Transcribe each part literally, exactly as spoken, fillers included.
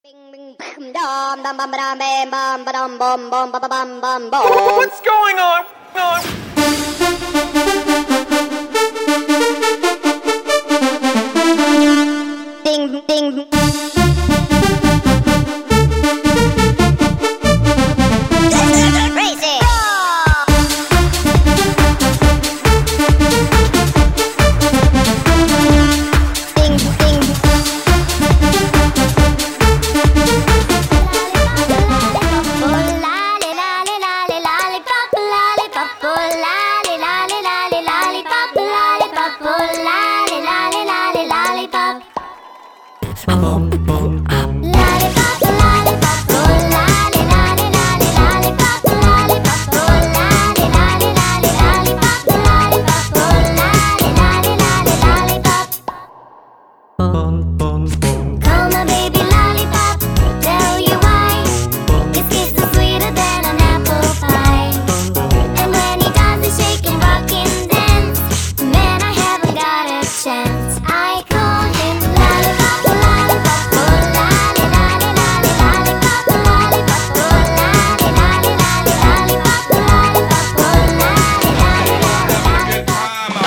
What's going on? Ding, ding. Crazy. Ding, ding. Call my baby lollipop, tell you why. His kiss is sweeter than an apple pie. And when he does the shake and rock and dance, man, I haven't got a chance. I call him lollipop, lollipop, oh lolly, lolly, lolly, lollipop, lollipop, oh lolly, lolly, lolly, lollipop, lollipop, oh lolly, lolly, lolly, lollipop.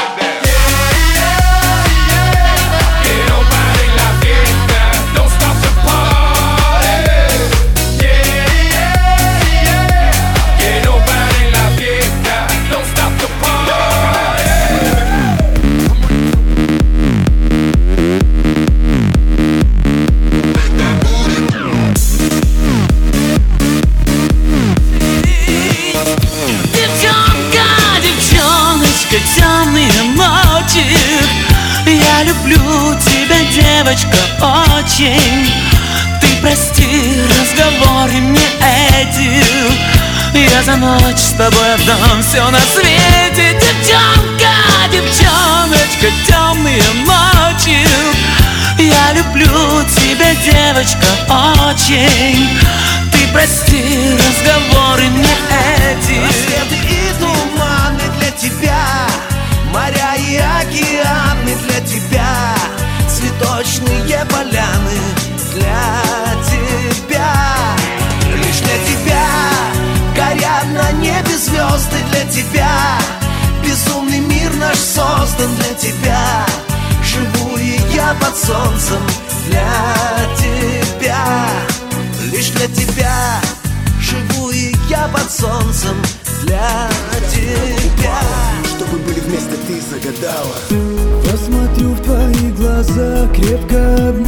Девчонка, девчоночка, темный эмоджик. Я люблю тебя, девочка, очень. Ты прости, разговоры мне эти. Я за ночь с тобой отдам все на свете. Девчонка, девчоночка, темный эмоджик. Я люблю тебя, девочка, очень. Ты прости, разговоры мне эти. Рассветы и туманы для тебя, моря и океаны для тебя, цветочные поляны для тебя. Лишь для тебя горят на небе звезды для тебя. Безумный мир наш создан для тебя. Живу и я под солнцем для тебя. Лишь для тебя живу и я под солнцем для тебя. Чтобы были вместе, ты загадала. Посмотрю в твои глаза, крепко обниму.